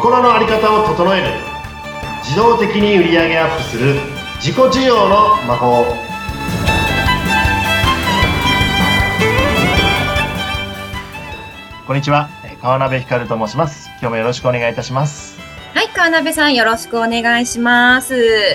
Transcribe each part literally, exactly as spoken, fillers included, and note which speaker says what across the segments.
Speaker 1: 心の在り方を整える。自動的に売り上げアップする自己需要の魔法。こんにちは、川鍋光と申します。今日もよろしくお願いいたします。
Speaker 2: はい、川鍋さんよろしくお願いします。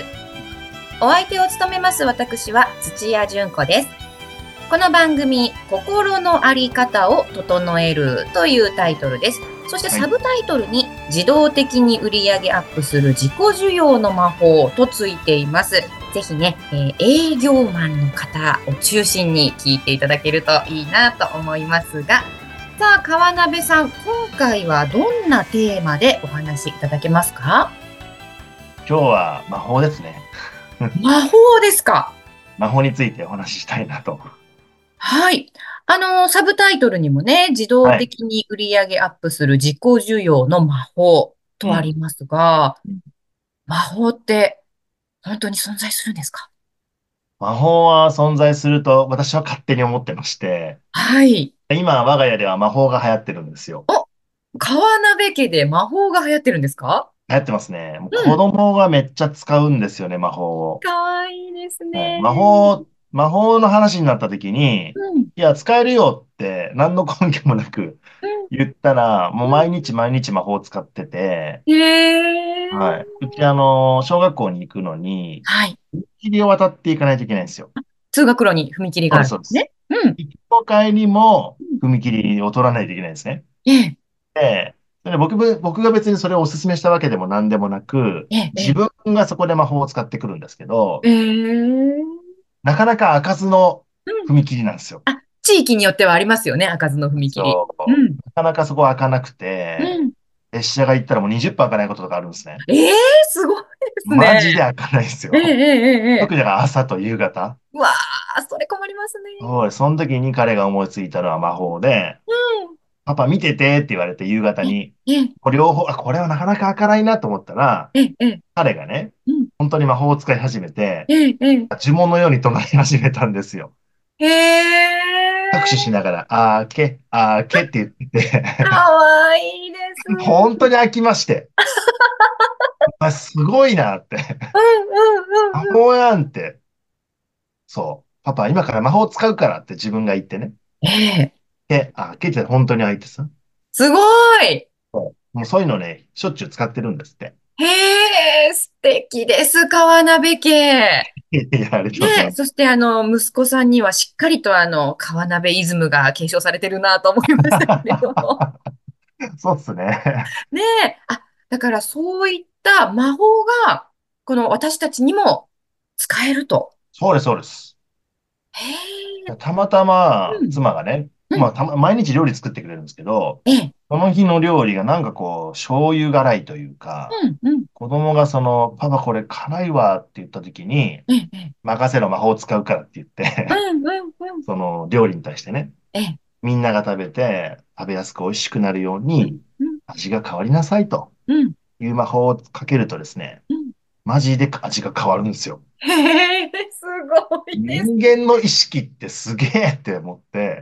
Speaker 2: お相手を務めます私は土屋純子です。この番組、心の在り方を整えるというタイトルです。そしてサブタイトルに、はい、自動的に売り上げアップする自己需要の魔法とついています。ぜひね、えー、営業マンの方を中心に聞いていただけるといいなと思いますが、さあ川鍋さん、今回はどんなテーマでお話しいただけますか？
Speaker 1: 今日は魔法ですね。
Speaker 2: 魔法ですか？
Speaker 1: 魔法についてお話ししたいなと。
Speaker 2: はい。あの、サブタイトルにもね、自動的に売り上げアップする自己需要の魔法とありますが、うん、魔法って本当に存在するんですか？
Speaker 1: 魔法は存在すると私は勝手に思ってまして、
Speaker 2: はい。
Speaker 1: 今、我が家では魔法が流行ってるんですよ。
Speaker 2: お、川鍋家で魔法が流行ってるんですか？
Speaker 1: 流行ってますね。もう子供がめっちゃ使うんですよね、うん、魔法を。
Speaker 2: かわいいですね。
Speaker 1: はい、魔法、魔法の話になった時に、うん、いや、使えるよって何の根拠もなく言ったら、うん、もう毎日毎日魔法を使ってて、
Speaker 2: へー。
Speaker 1: はい。うち、あの、小学校に行くのに、
Speaker 2: はい。
Speaker 1: 踏切を渡っていかないといけないんですよ。
Speaker 2: 通学路に踏切があるんですね。
Speaker 1: うん。行きも帰りも踏切を取らないといけないんですね。
Speaker 2: ええ。
Speaker 1: で、で僕、僕が別にそれをお勧めしたわけでも何でもなく、
Speaker 2: ええ、
Speaker 1: 自分がそこで魔法を使ってくるんですけど、
Speaker 2: えー、
Speaker 1: なかなか開かずの踏切なんですよ。
Speaker 2: うん、あ、地域によってはありますよね、開かずの踏切。
Speaker 1: そう。
Speaker 2: うん、
Speaker 1: なかなかそこ開かなくて、
Speaker 2: うん、
Speaker 1: 列車が行ったらもうにじゅっぷん開かないこととかあるんですね。
Speaker 2: ええー、すごいですね。
Speaker 1: マジで開かないですよ。
Speaker 2: ええええええ、
Speaker 1: 特にだから朝と夕方。
Speaker 2: うわー、それ困りますね。
Speaker 1: そう、その時に彼が思いついたのは魔法で、
Speaker 2: うん、
Speaker 1: パパ見ててって言われて夕方に、
Speaker 2: ええ、
Speaker 1: これ両方、あ、これはなかなか開かないなと思ったら、
Speaker 2: ええ、ええ、
Speaker 1: 彼がね、
Speaker 2: うん、
Speaker 1: 本当に魔法を使い始めて、
Speaker 2: ええ、ええ、
Speaker 1: 呪文のように唱え始めたんですよ。
Speaker 2: へ
Speaker 1: 拍手
Speaker 2: え、
Speaker 1: しながら、あーけ、あーけって言ってて
Speaker 2: かわいいです。
Speaker 1: 本当に開きまして、あ、すごいなって。
Speaker 2: うんうんうんうん。
Speaker 1: 魔法やんって。そう。パパ、今から魔法使うからって自分が言ってね。
Speaker 2: ええ、
Speaker 1: で、あ、けって本当に開いてさ。
Speaker 2: すごい。
Speaker 1: そうもうそういうのね、しょっちゅう使ってるんですって。
Speaker 2: へえ、素敵です、川鍋家。
Speaker 1: いや、ありがとうござい
Speaker 2: ね、
Speaker 1: ます。
Speaker 2: そしてあの、息子さんにはしっかりとあの、川鍋イズムが継承されてるなと思いましたけれども。
Speaker 1: そうっすね。
Speaker 2: ねえ、あ、だからそういった魔法が、この私たちにも使えると。
Speaker 1: そうです、そうです。
Speaker 2: へえ、
Speaker 1: たまたま、
Speaker 2: うん、
Speaker 1: 妻がね、
Speaker 2: うん、
Speaker 1: まあ、たま、毎日料理作ってくれるんですけど、
Speaker 2: ええ、
Speaker 1: その日の料理がなんかこう、醤油辛いというか、
Speaker 2: うん、うん、
Speaker 1: 子供がその、パパこれ辛いわって言った時に、
Speaker 2: ええ、ええ、
Speaker 1: 任せろ魔法を使うからって言っ
Speaker 2: う
Speaker 1: て
Speaker 2: ん、うん、うん、
Speaker 1: その料理に対してね、
Speaker 2: ええ、
Speaker 1: みんなが食べて食べやすく美味しくなるよう
Speaker 2: うん、
Speaker 1: に
Speaker 2: うん、
Speaker 1: 味が変わりなさいと
Speaker 2: うん、
Speaker 1: いう魔法をかけるとですね、
Speaker 2: うん。
Speaker 1: マジで味が変わるんですよ。
Speaker 2: へえ、すごいです。
Speaker 1: 人間の意識ってすげえって思って、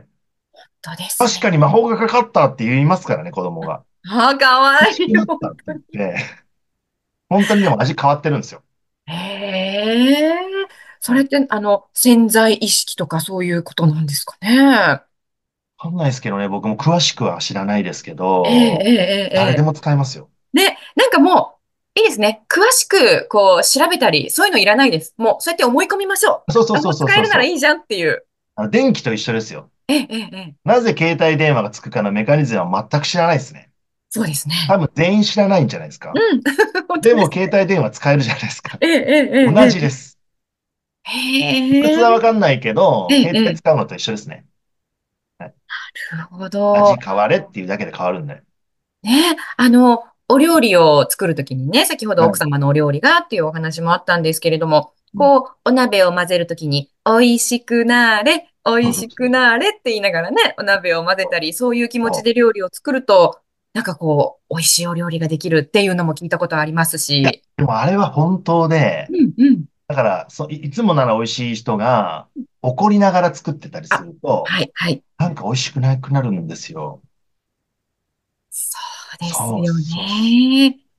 Speaker 2: そうですね。
Speaker 1: 確かに魔法がかかったって言いますからね、子供が。
Speaker 2: ああ、かわ
Speaker 1: 美味しく
Speaker 2: いい。
Speaker 1: なったって言って、本当にでも味変わってるんですよ。
Speaker 2: へえ、それって、あの、潜在意識とかそういうことなんですかね。
Speaker 1: わかんないですけどね、僕も詳しくは知らないですけ
Speaker 2: ええ、え
Speaker 1: ど、
Speaker 2: え、ええ。
Speaker 1: 誰でも使えますよ。
Speaker 2: ね、なんかもう、いいですね。詳しく、こう、調べたり、そういうのいらないです。もう、そうやって思い込みましょう。あ、もう
Speaker 1: そうそうそうそう
Speaker 2: 使えるなら
Speaker 1: そうそう。
Speaker 2: いいじゃんっていう。
Speaker 1: あの電気と一緒ですよ。
Speaker 2: ええ、ええ、ええ。
Speaker 1: なぜ携帯電話がつくかのメカニズムは全く知らないですね。
Speaker 2: そうですね。
Speaker 1: 多分全員知らないんじゃないですか。
Speaker 2: うん。本当
Speaker 1: でも
Speaker 2: ですね。
Speaker 1: 携帯電話使えるじゃないですか。
Speaker 2: ええ、ええ、ええ。ええ、
Speaker 1: 同じです。理屈
Speaker 2: へえ、
Speaker 1: はわかんないけど、
Speaker 2: ええ、
Speaker 1: 携
Speaker 2: ええ。
Speaker 1: 帯使うのと一緒ですね。はい、
Speaker 2: なるほど。
Speaker 1: 味変われっていうだけで変わるんで。
Speaker 2: ね、あの、お料理を作るときにね、先ほど
Speaker 1: はい。
Speaker 2: 奥様のお料理がっていうお話もあったんですけれども、
Speaker 1: うん、
Speaker 2: こう、お鍋を混ぜるときに、美味しくなーれ、美
Speaker 1: そう
Speaker 2: 味しく
Speaker 1: そうそう。
Speaker 2: なーれって言いながらね、お鍋を混ぜたり、そういう気持ち
Speaker 1: そう
Speaker 2: で料理を作ると、なんかこう、美味しいお料理ができるっていうのも聞いたことあります
Speaker 1: いや、
Speaker 2: し。
Speaker 1: でもあれは本当で、
Speaker 2: うんうん。
Speaker 1: だから、そ、いいつもなら美味しい人が怒りながら作ってたりす
Speaker 2: あ、
Speaker 1: ると、
Speaker 2: はいはい。
Speaker 1: なんか美味しくなくなるんですよ。
Speaker 2: そうです
Speaker 1: そう、
Speaker 2: よ
Speaker 1: そう。
Speaker 2: ね。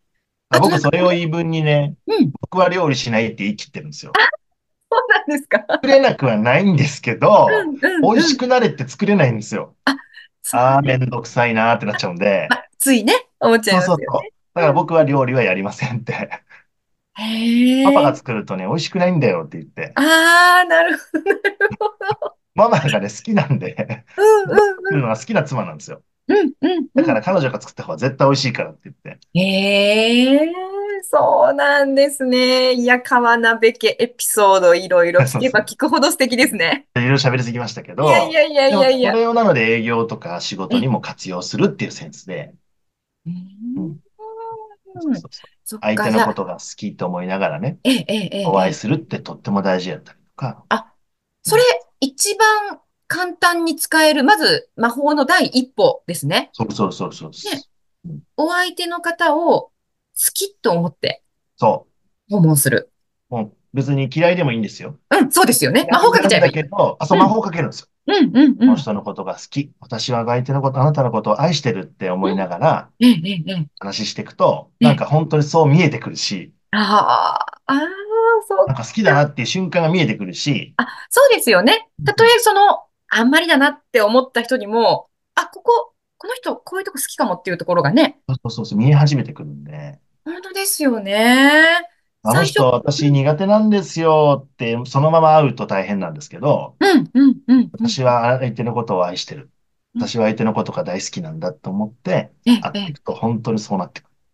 Speaker 2: あと
Speaker 1: 僕それを
Speaker 2: なんかこれ、
Speaker 1: 言い分にね、
Speaker 2: うん、
Speaker 1: 僕は料理しないって言い切ってるんですよ。
Speaker 2: そうなんですか。
Speaker 1: 作れなくはないんですけど、
Speaker 2: うん、うん、
Speaker 1: 美味し
Speaker 2: うん。
Speaker 1: くなれって作れないんですよ。
Speaker 2: あ、そう
Speaker 1: ああ、め
Speaker 2: ね。
Speaker 1: んどくさいなーってなっちゃうんで、
Speaker 2: まあ、ついね、思っちゃい
Speaker 1: そう
Speaker 2: ますよね。
Speaker 1: そうそう。だから僕は料理はやりませんって。
Speaker 2: へ
Speaker 1: パパが
Speaker 2: え。
Speaker 1: 作るとね、美味しくないんだよって言って。
Speaker 2: ああ、なるほど、なるほど。
Speaker 1: ママがね、好きなんで、
Speaker 2: うん、
Speaker 1: 僕が作
Speaker 2: うん、
Speaker 1: るのは好きな妻なんですよ。
Speaker 2: うん、うん、うん、
Speaker 1: だから彼女が作った方が絶対美味しいからって言って。
Speaker 2: へえ、そうなんですね。いや、川鍋家エピソードいろいろ聞
Speaker 1: そうそう。
Speaker 2: けば聞くほど素敵ですね。
Speaker 1: いろいろ喋りすぎましたけ
Speaker 2: いやい
Speaker 1: ど、
Speaker 2: やいや
Speaker 1: でも
Speaker 2: いやいや。
Speaker 1: それをなので営業とか仕事
Speaker 2: え、
Speaker 1: にも活用するっていうセンスで、
Speaker 2: う
Speaker 1: うん。
Speaker 2: ーん。
Speaker 1: そうそうそう。
Speaker 2: そっか、じ
Speaker 1: 相手の
Speaker 2: ゃあ、
Speaker 1: ことが好きと思いながらね、
Speaker 2: ええ、ええ、ええ。
Speaker 1: お会い
Speaker 2: ええ、
Speaker 1: するってとっても大事やったりとか、
Speaker 2: あ、それ、
Speaker 1: うん。
Speaker 2: 一番簡単に使える、まず魔法の第一歩ですね。
Speaker 1: そうそうそうそう。
Speaker 2: ね、
Speaker 1: うん、
Speaker 2: お相手の方を好きと思って
Speaker 1: そ
Speaker 2: 訪問する。
Speaker 1: う。もう別に嫌いでもいいんですよ。
Speaker 2: うん、そうですよね。魔法
Speaker 1: 嫌いなんだ
Speaker 2: かけちゃえばいい。
Speaker 1: けど、あ、そう、魔
Speaker 2: うん、
Speaker 1: 法をかけるんですよ。
Speaker 2: うん、うん、うん。
Speaker 1: この人のことが好き。私は相手のこと、あなたのことを愛してるって思いな
Speaker 2: うん、
Speaker 1: がら
Speaker 2: ええ、ええ、
Speaker 1: 話していくと、
Speaker 2: ええ。ええ、
Speaker 1: なんか本当にそう見えてくるし、
Speaker 2: ああ、ああ、そっ
Speaker 1: なんか好きだな
Speaker 2: か。
Speaker 1: っていう瞬間が見えてくるし、
Speaker 2: あ、そうですよね。たと
Speaker 1: うん、
Speaker 2: えその、あんまりだなって思った人にも、あ、ここ、この人、こういうとこ好きかもっていうところがね、
Speaker 1: そうそうそう、見え始めてくるんで、
Speaker 2: 本当ですよね。最初、
Speaker 1: あの人私苦手なんですよって、そのまま会うと大変なんですけど、
Speaker 2: うん、うん、うん、うん、
Speaker 1: 私は相手のことを愛してる。
Speaker 2: うん。
Speaker 1: 私は相手のことが大好きなんだと思って
Speaker 2: ええ、ええ。
Speaker 1: 会っていくと本当にそうなってくる。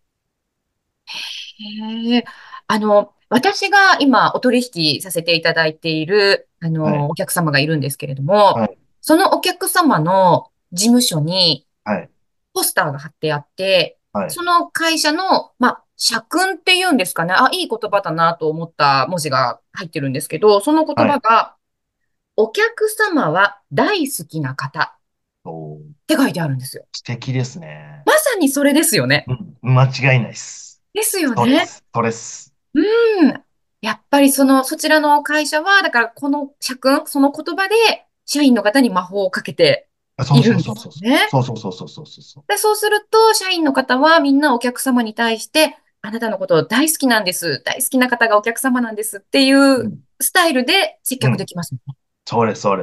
Speaker 2: へえ。あの、私が今お取引させていただいている、あの、
Speaker 1: はい。
Speaker 2: お客様がいるんですけれども、
Speaker 1: はい。
Speaker 2: そのお客様の事務所に
Speaker 1: はい。
Speaker 2: ポスターが貼ってあって、
Speaker 1: はい。
Speaker 2: その会社の、まあ、社訓っていうんですかね。あ、いい言葉だなと思った文字が入ってるんですけど、その言
Speaker 1: はい。
Speaker 2: 葉が、お客様は大好きな方っ
Speaker 1: おー、
Speaker 2: て書いてあるんですよ。
Speaker 1: 素敵ですね。
Speaker 2: まさにそれですよね。
Speaker 1: うん。間違いないです。
Speaker 2: ですよね。
Speaker 1: そうです。それです。
Speaker 2: うん。やっぱりその、そちらの会社は、だからこの社訓、その言葉で社員の方に魔法をかけて
Speaker 1: あ、そう
Speaker 2: いるんで
Speaker 1: そうそうそう。
Speaker 2: すよね。
Speaker 1: そうそうそうそうそうそう。
Speaker 2: で、そうすると、社員の方はみんなお客様に対して、あなたのこと大好きなんです。大好きな方がお客様なんですっていう
Speaker 1: うん。
Speaker 2: スタイルで接
Speaker 1: うん。
Speaker 2: 客できますね。
Speaker 1: そうです、そうです。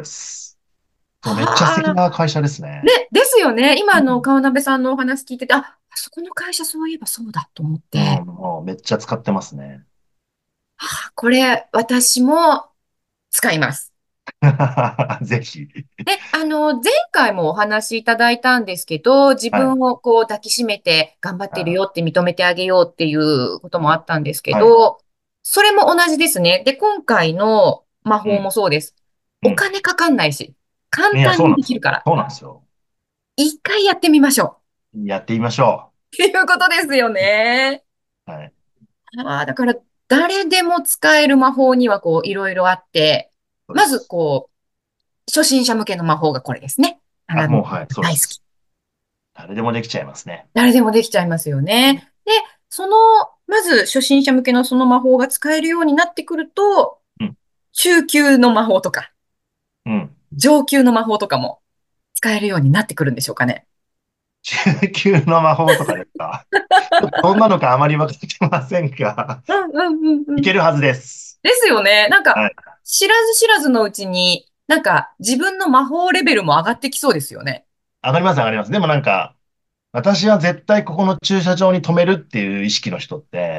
Speaker 1: そう、めっちゃ素敵
Speaker 2: はあ。
Speaker 1: な会社です
Speaker 2: ね、
Speaker 1: ね。
Speaker 2: ですよね。今、あの、
Speaker 1: うん。
Speaker 2: 川鍋さんのお話聞いてて、あ、あそこの会社そういえばそうだと思っ
Speaker 1: うん、
Speaker 2: て、
Speaker 1: もうめっちゃ使ってますね。
Speaker 2: はあ、これ、私も使います。
Speaker 1: ぜひ。
Speaker 2: で、あの、前回もお話しいただいたんですけど、自
Speaker 1: はい。
Speaker 2: 分をこう抱きしめて頑張ってる
Speaker 1: あ、
Speaker 2: よって認めてあげようっていうこともあったんですけ
Speaker 1: はい。
Speaker 2: ど、それも同じですね。で、今回の魔法も
Speaker 1: うん。
Speaker 2: そうです。
Speaker 1: うん。
Speaker 2: お金かかんないし、簡
Speaker 1: いや、
Speaker 2: 単に
Speaker 1: そうなんですよ。
Speaker 2: できるから、
Speaker 1: そうなんですよ。
Speaker 2: 一回やってみましょ
Speaker 1: やってみましょ
Speaker 2: う。っていうことですよね。
Speaker 1: う。はい。
Speaker 2: ああ、だから、誰でも使える魔法にはこう、いろいろあって、まず
Speaker 1: そうです。
Speaker 2: こう、初心者向けの魔法がこれですね。あ
Speaker 1: あ、
Speaker 2: なたの
Speaker 1: もう、はい、そうで
Speaker 2: 大好き。
Speaker 1: す。誰でもできちゃいますね。
Speaker 2: 誰でもできちゃいますよ
Speaker 1: うん。
Speaker 2: ね。で、その、まず初心者向けのその魔法が使えるようになってくると、
Speaker 1: うん。
Speaker 2: 中級の魔法とか、
Speaker 1: うん。
Speaker 2: 上級の魔法とかも使えるようになってくるんでしょうかね。
Speaker 1: 中級の魔法とかですか？ちょっとどんなのかあまり分かってませんが、
Speaker 2: うんうんうんうん。
Speaker 1: いけるはずです。
Speaker 2: ですよね。なんか、
Speaker 1: はい。
Speaker 2: 知らず知らずのうちに、なんか自分の魔法レベルも上がってきそうですよね。
Speaker 1: 上がります、上がります。でもなんか、私は絶対ここの駐車場に止めるっていう意識の人って、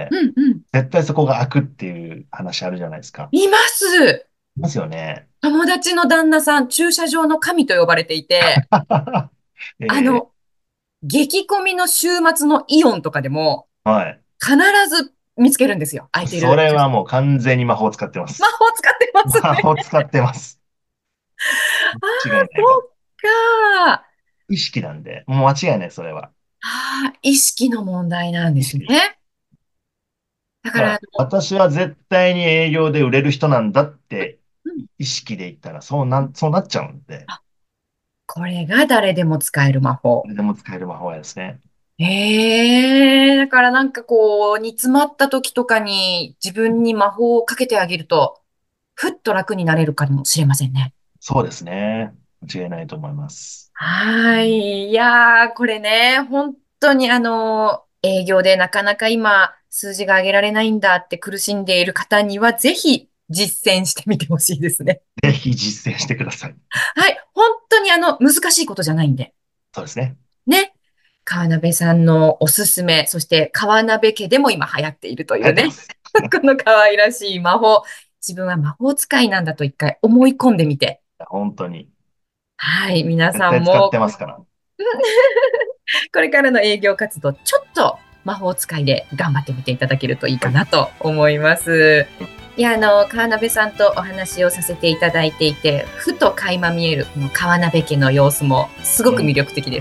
Speaker 2: うんうん。
Speaker 1: 絶対そこが開くっていう話あるじゃないですか。
Speaker 2: います。
Speaker 1: いますよね。
Speaker 2: 友達の旦那さん、駐車場の神と呼ばれていて、あ
Speaker 1: ええ、
Speaker 2: の、激混みの週末のイオンとかでも、
Speaker 1: はい。
Speaker 2: 必ず見つけるんですよ。空いてる。
Speaker 1: それはもう完全に魔法を使ってま
Speaker 2: 魔
Speaker 1: す。
Speaker 2: 法使ってますね。
Speaker 1: 魔法使ってます。
Speaker 2: ああ、
Speaker 1: 違いない。も
Speaker 2: そっか。
Speaker 1: う意識なんで、もう間違いない、それは。
Speaker 2: ああ、意識の問題なんですね。
Speaker 1: 意識です。
Speaker 2: だから、あ
Speaker 1: だから、私は絶対に営業で売れる人なんだって
Speaker 2: の、うん、
Speaker 1: 意識で言ったら、そうなん、そうなっちゃうんで、
Speaker 2: あ、これが誰でも使える魔法。
Speaker 1: これでも使える魔法ですね。
Speaker 2: ええ、だからなんかこう、煮詰まった時とかに自分に魔法をかけてあげると、ふっと楽になれるかもしれませんね。
Speaker 1: そうですね。間違いないと思います。
Speaker 2: はい。いやー、これね、本当にあの、営業でなかなか今、 数字が上げられないんだって苦しんでいる方には、ぜひ実践してみてほしいですね。
Speaker 1: ぜひ実践してください。
Speaker 2: はい。本当にあの、難しいことじゃないんで。
Speaker 1: そうですね。
Speaker 2: ね。川鍋さんのおすすめ、そして川鍋家でも今流行っているというね。
Speaker 1: 流行ってます。
Speaker 2: この可愛らしい魔法。自分は魔法使いなんだと一回思い込んでみて。
Speaker 1: 本当に。
Speaker 2: はい。皆
Speaker 1: 絶対使っ
Speaker 2: さんも、
Speaker 1: てますから。
Speaker 2: これからの営業活動、ちょっと魔法使いで頑張ってみていただけるといいかなと思います。いや、あの、川鍋さんとお話をさせていただいていて、ふと垣間見えるこの川鍋家の様子もすごく魅力的です。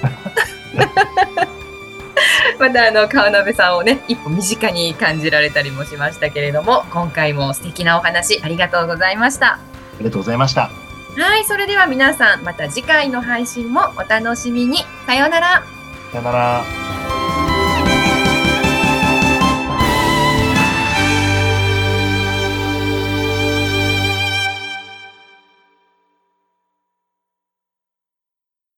Speaker 2: またあの川鍋さんをね、一歩身近に感じられたりもしましたけれども、今回も素敵なお話ありがとうございました。
Speaker 1: ありがとうございました。
Speaker 2: はい、それでは皆さん、また次回の配信もお楽しみに。さようなら。
Speaker 1: さよなら。